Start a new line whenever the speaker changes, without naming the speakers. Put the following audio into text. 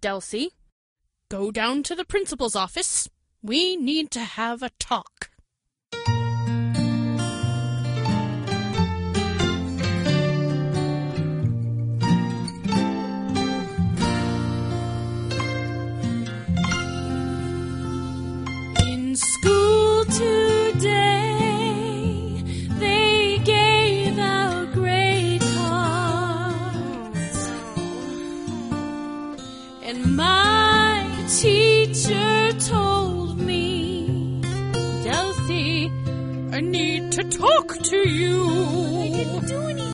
Delcy, go down to the principal's office. We need to have a talk. In school today, they gave out grade cards, and my teacher told me, Delcy, I need to talk to you.